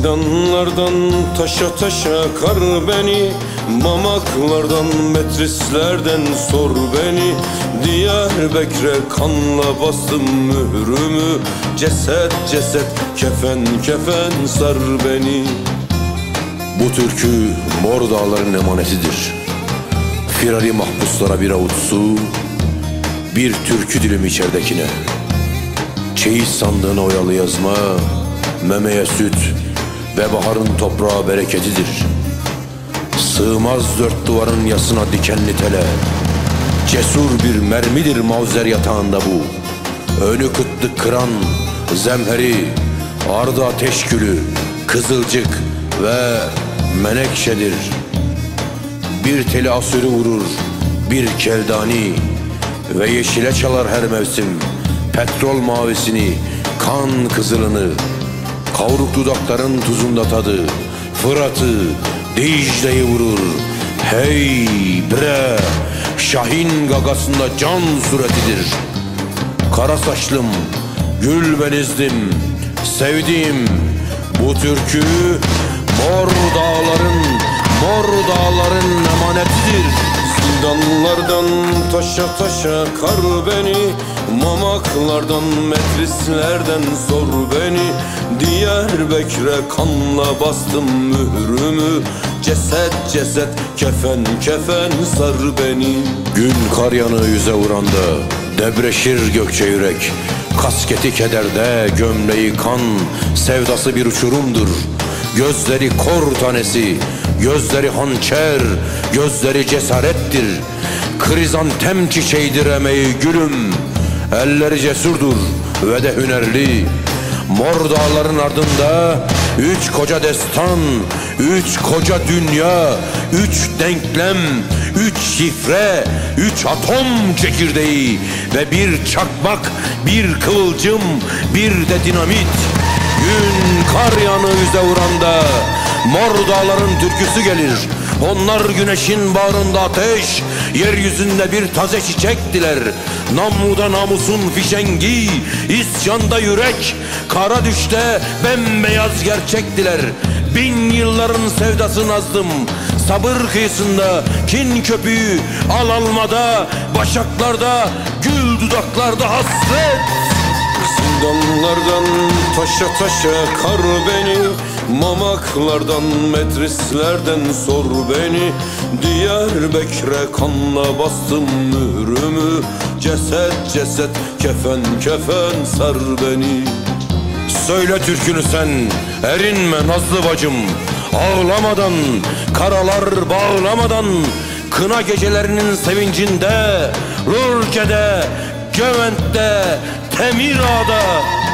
Zindanlardan taşa taşa kar beni, mamaklardan metrislerden sor beni. Diyarbakır'a kanla bastım mührümü, ceset ceset kefen kefen sar beni. Bu türkü Mor Dağların emanetidir. Firari mahpuslara bir avuç su, bir türkü dilim içeridekine. Çeyiz sandığına oyalı yazma, memeye süt ve baharın toprağı bereketidir. Sığmaz dört duvarın yasına dikenli tele. Cesur bir mermidir mavzer yatağında bu. Önü kıtlık kıran zemheri, ardı ateş gülü, kızılcık ve menekşedir. Bir teli asürü vurur, bir keldani ve yeşile çalar her mevsim petrol mavisini, kan kızılını. Kavruk dudakların tuzunda tadı, Fırat'ı, Dicle'yi vurur. Hey bre, Şahin gagasında can suretidir. Kara saçlım, gül benizdim, sevdiğim bu türkü Mor Dağların emanetidir. Zindanlardan taşa taşa kar beni, mamaklardan metrislerden sor beni. Diyarbakır'a kanla bastım mührümü, ceset ceset kefen kefen sar beni. Gün kar yanığı yüze vuranda debreşir gökçe yürek. Kasketi kederde, gömleği kan, sevdası bir uçurumdur. Gözleri kor tanesi, gözleri hançer, gözleri cesarettir. Krizantem çiçeğidir emeği gülüm, elleri cesurdur ve de hünerli. Mor Dağların ardında üç koca destan, üç koca dünya, üç denklem, üç şifre, üç atom çekirdeği ve bir çakmak, bir kıvılcım, bir de dinamit. Gün kar yanığı yüze vuranda Mor Dağların türküsü gelir. Onlar güneşin bağrında ateş, yeryüzünde bir taze çiçektiler. Namluda namusun fişengi, isyanda yürek, kara düşte bembeyaz gerçektiler. Bin yılların sevdasını azdım, sabır kıyısında kin köpüğü, al almada, başaklarda, gül dudaklarda hasret. Zindanlardan taşa taşa kar beni, mamaklardan metrislerden sor beni. Diyarbakır'a kanla bastım mührümü, ceset ceset kefen kefen sar beni. Söyle türkünü sen, erinme nazlı bacım. Ağlamadan, karalar bağlamadan, kına gecelerinin sevincinde, Lurke'de, Gevent'te, Temirağ'da